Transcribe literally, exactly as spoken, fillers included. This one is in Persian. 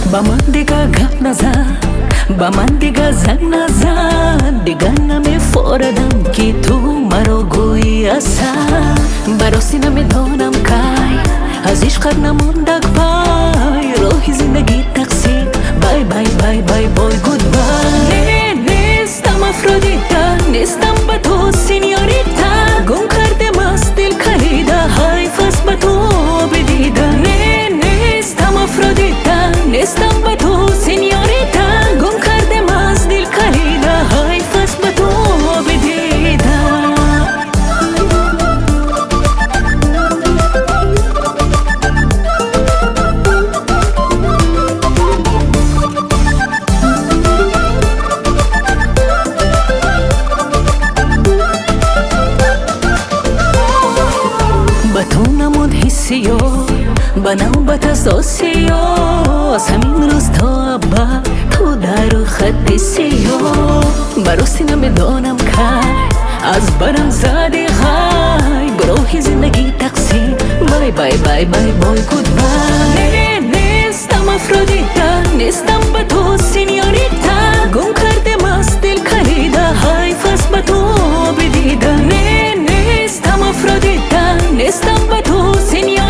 با من دیگه گپ نزن، با من دیگه زنگ نزن، دیگه نمیفردم که تو مرا گویی هستن. براستی نمیدانم که از عشقت نموندک پای، راهی زندگی تقسیم، بای بای بای بای بای گود بای. نیستم افرودیتا، نیستم با تو سینیوریتا، گم کردم از دل کلیده، حیف است با تو بدیده. نیستم افرودیتا، نیستم با تو سینیوریتا، گم کردم از دل کلیده، حیف است با تو بدیده. با تو نمود حسیو، با نوبت اساسیو، از همین روز تا ابد تو در و خط سیو. براستی نمیدانم که از برم زدی خای، بروحی زندگی تقسیم، بای بای بای بای بای گود بای. نیستم افرودیتا، نیستم با تو سینیوریتا، گم کردم از دل کلیده، حیف است با تو بدیده. نیستم افرودیتا، نیستم با تو سینیوریتا،